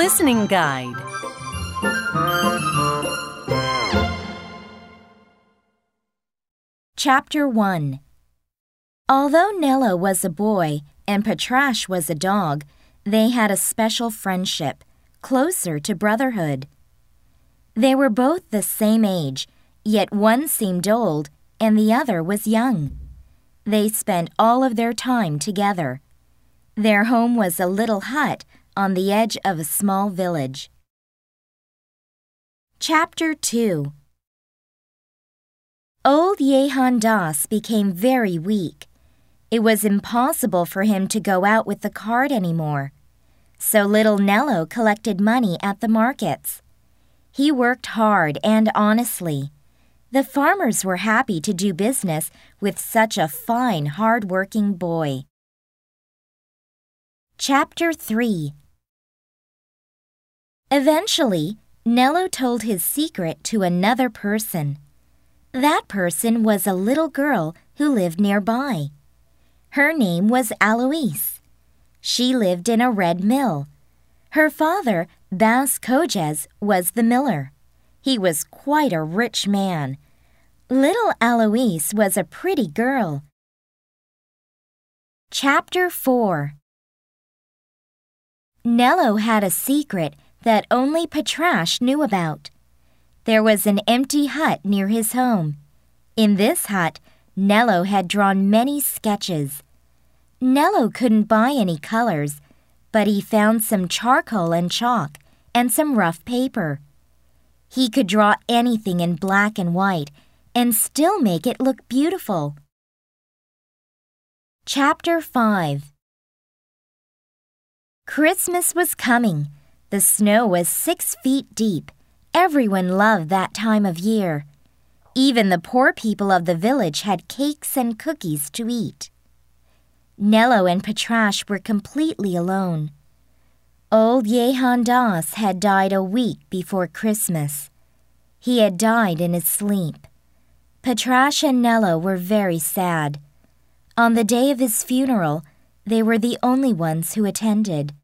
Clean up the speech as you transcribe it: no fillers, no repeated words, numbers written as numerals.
Listening Guide. Chapter 1. Although Nello was a boy and Patrash was a dog, they had a special friendship, closer to brotherhood. They were both the same age, yet one seemed old and the other was young. They spent all of their time together. Their home was a little hut on the edge of a small village. Chapter 2. Old Jehan Das became very weak. It was impossible for him to go out with the cart anymore. So little Nello collected money at the markets. He worked hard and honestly. The farmers were happy to do business with such a fine, hard-working boy. Chapter 3. Eventually, Nello told his secret to another person. That person was a little girl who lived nearby. Her name was Alois. She lived in a red mill. Her father, Bas Kojes, was the miller. He was quite a rich man. Little Alois was a pretty girl. Chapter 4. Nello had a secret that only Patrash knew about. There was an empty hut near his home. In this hut, Nello had drawn many sketches. Nello couldn't buy any colors, but he found some charcoal and chalk and some rough paper. He could draw anything in black and white and still make it look beautiful. Chapter 5. Christmas was coming. The snow was 6 feet deep. Everyone loved that time of year. Even the poor people of the village had cakes and cookies to eat. Nello and Patrash were completely alone. Old Jehan Das had died a week before Christmas. He had died in his sleep. Patrash and Nello were very sad. On the day of his funeral, they were the only ones who attended.